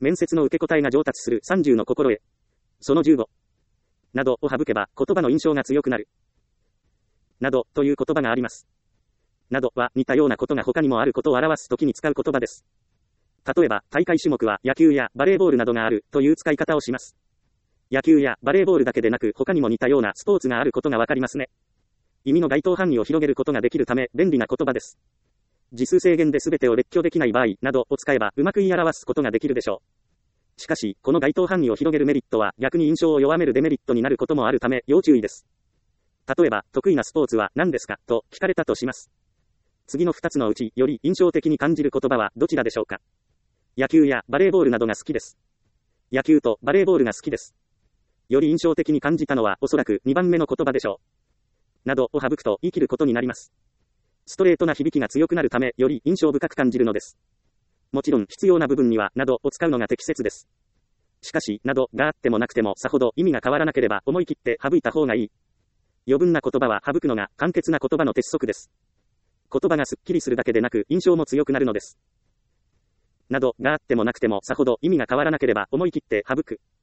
面接の受け答えが上達する30の心得。その15。などを省けば言葉の印象が強くなる。などという言葉があります。などは似たようなことが他にもあることを表すときに使う言葉です。例えば、大会種目は野球やバレーボールなどがあるという使い方をします。野球やバレーボールだけでなく他にも似たようなスポーツがあることがわかりますね。意味の該当範囲を広げることができるため便利な言葉です。字数制限で全てを列挙できない場合などを使えばうまく言い表すことができるでしょう。しかし、この該当範囲を広げるメリットは逆に印象を弱めるデメリットになることもあるため要注意です。例えば、得意なスポーツは何ですかと聞かれたとします。次の2つのうちより印象的に感じる言葉はどちらでしょうか。野球やバレーボールなどが好きです。野球とバレーボールが好きです。より印象的に感じたのはおそらく2番目の言葉でしょう。などを省くと言い切ることになります。ストレートな響きが強くなるためより印象深く感じるのです。もちろん必要な部分にはなどを使うのが適切です。しかし、などがあってもなくてもさほど意味が変わらなければ思い切って省いた方がいい。余分な言葉は省くのが簡潔な言葉の鉄則です。言葉がすっきりするだけでなく印象も強くなるのです。などがあってもなくてもさほど意味が変わらなければ思い切って省く。